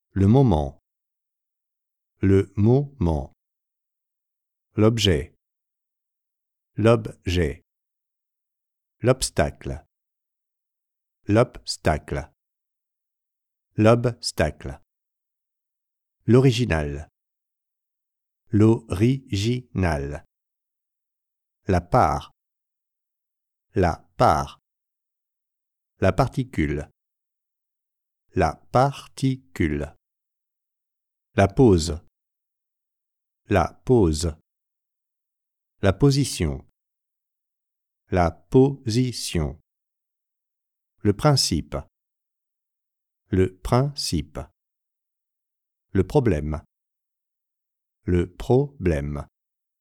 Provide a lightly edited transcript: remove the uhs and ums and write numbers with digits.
le moment, le moment, l'objet, l'objet, l'obstacle, l'obstacle, l'obstacle, l'original, l'original, la part, la particule, la particule, la pose, la pose, la position, la position, le principe, le principe, le problème, le problème.